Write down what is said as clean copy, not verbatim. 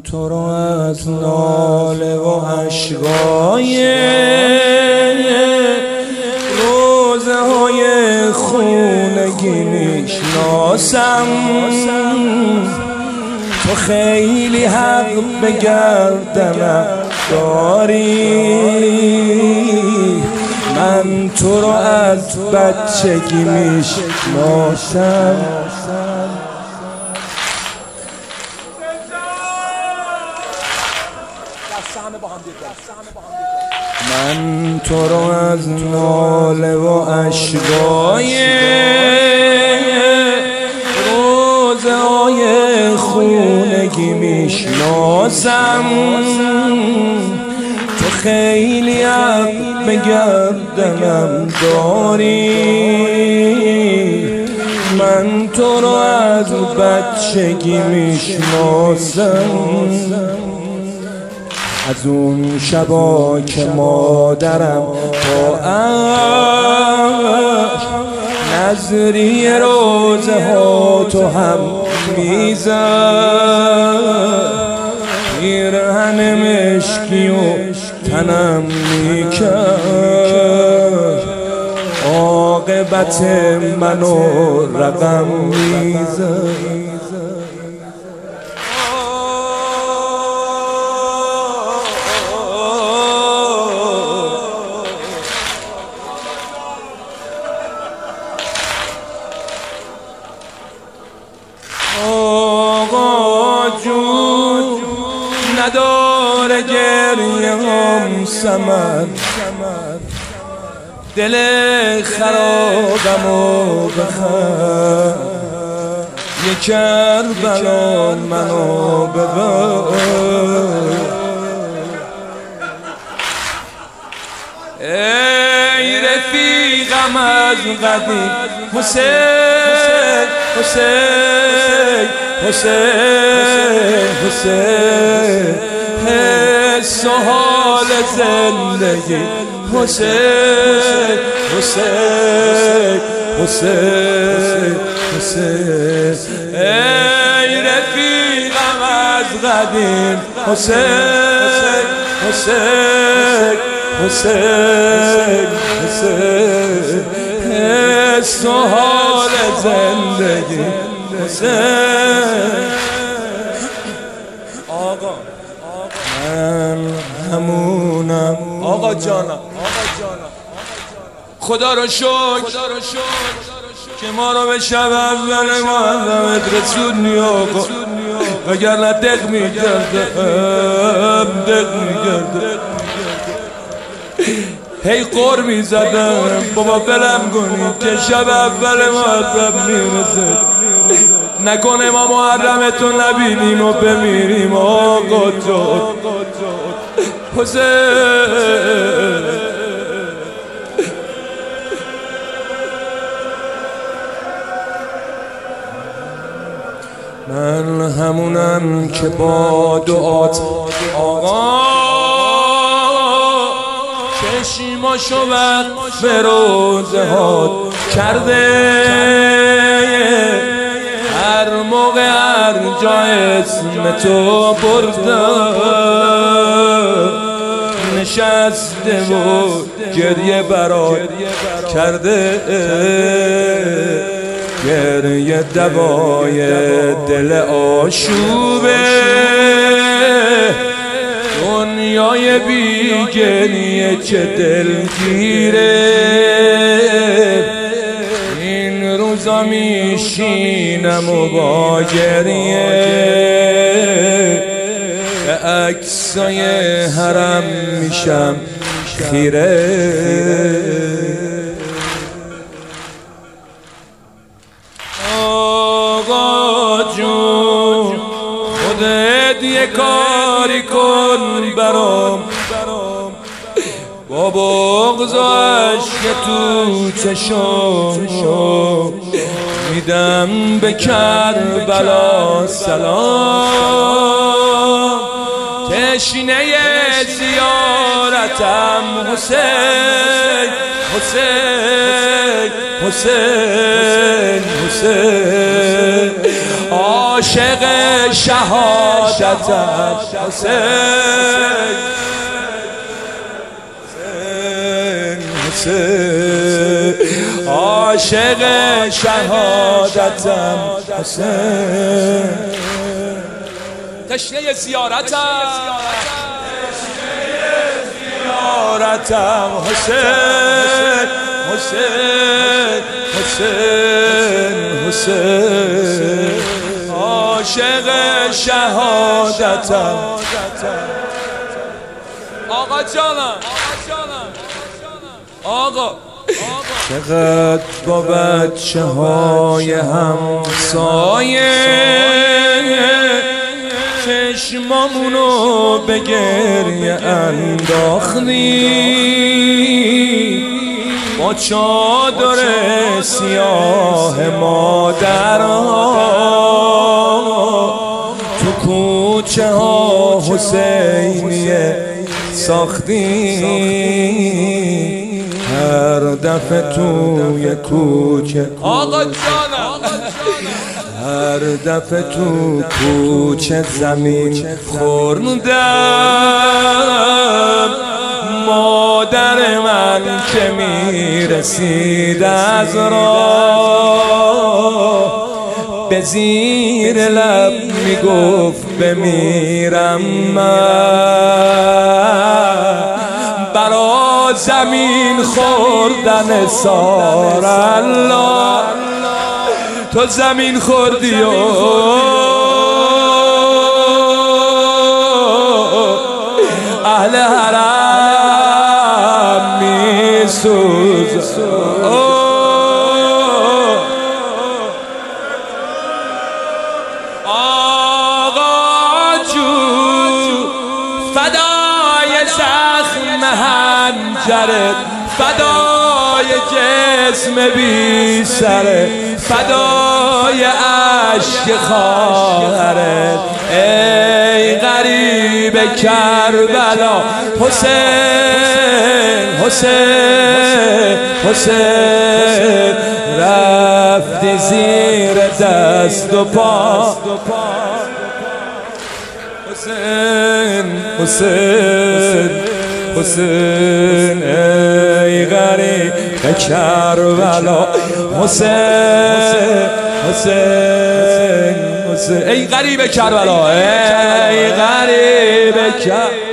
تو رو از ناله و اشکای روزه های خونگی میشناسم. تو خیلی حق به گردنم داری، من تو رو از بچگی میشناسم. من تو رو از ناله و اشکای روزهای خونگی میشناسم. تو خیلی حق به گردنم داری، من تو رو از بچگی میشناسم. از اون شبا که مادرم با عشق نظری روزه ها تو هم میزد، پیرهن مشکی و تنم میکرد، عاقبت منو رقم میزد. آقا جون نداره گریه هم ثمر، دل خرابمو بخر، یه کربلا منو ببر. ای رفیقم از قدیم حسین حسین حسین حسین، حس و حال زندگی حسین حسین حسین حسین. ای رفیقم از قدیم حسین حسین حسین حسین، حس و حال زندگی حسین. آقا من همونم آقا جانم، خدا رو شکر که ما رو به شب اول محرمت رسوندی آقا، وگرنه دق میگردم هی قر میزدم بابا بلم کنید که شب اول محرم میرسه، نکنه ما محرمتو نبینیم و بمیریم آقا جان حسین. من همونم که با دعات آقا چشماشو وقف به روزه هات کرده، هر موقع هر جا اسم تو بردم نشسته و گریه برات کرده، گریه دوای دل آشوبه، دنیای بیگریه چه دلگیره. این روزا میشینم و با گریه به عکسای حرم میشم خیره. آقا جون خودت یه کاری کن برام، با بغض و عشق تو چشم میدم به کربلا سلام، تشنه زیارتم حسین حسین حسین حسین. عاشق شهادتم حسین عاشق شهادتم حسین تشنه زیارتم حسین حسین حسین حسین عاشق شهادتم آقا جانم آقا چقدر با بچه های همسایه چشمامونو به گریه انداختی با چادر سیاه مادرها تو کوچه ها حسینیه ساختی هر دفعه توی کوچه آقا جانم هر دفعه تو کوچه زمین خوردم مادر من که میرسید از راه به زیر لب میگفت بمیرم من برا زمین خوردن سار الله تو زمین خوردی و اهل حرم میسوز آقا جو فدای زخم حنجرت فدای جسم بی سرت فدای عشق خواهرت ای غریب کربلا حسین حسین حسین رفتی زیر دست و پا حسین حسین حسین ای غریب کربلا حسین حسین حسین ای غریب کربلا ای غریب کربلا